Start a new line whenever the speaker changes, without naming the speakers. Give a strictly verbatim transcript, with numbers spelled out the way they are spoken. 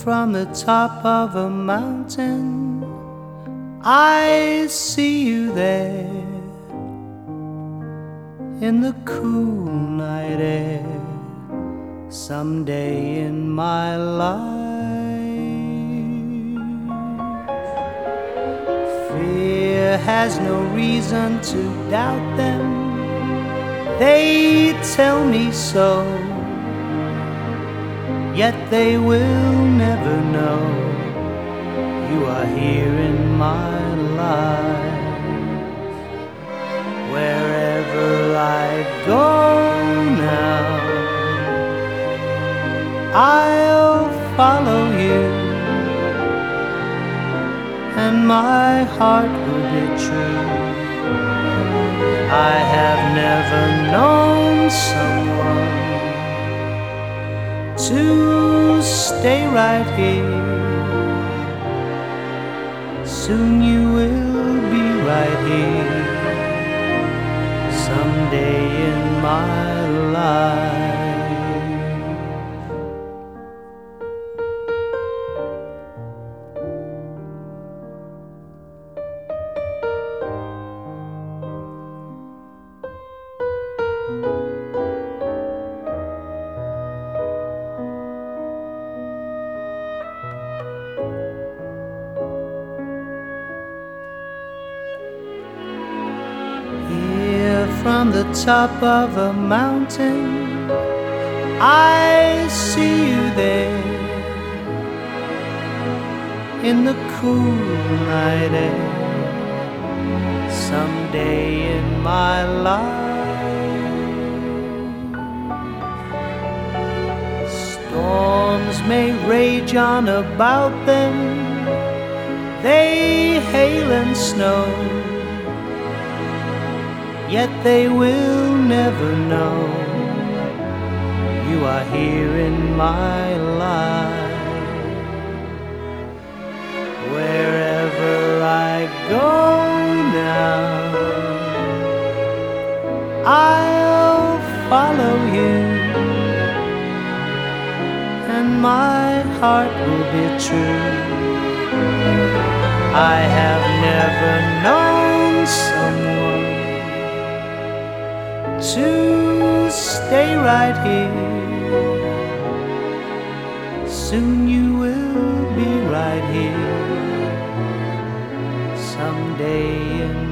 from the top of a mountain, I see you there in the cool night air. Someday in my life, fear has no reason to doubt them. They tell me so, yet they will never know you are here in my life. Wherever I go now, I'll follow you, and my heart will be true. I have never known someone to stay right here. Soon you will be right here, someday in my life. From the top of a mountain, I see you there in the cool night air. Someday in my life, storms may rage on about them, they hail and snow, yet they will never know you are here in my life. Wherever I go now, I'll follow you, and my heart will be true. I have never known someone to stay right here. Soon you will be right here, someday in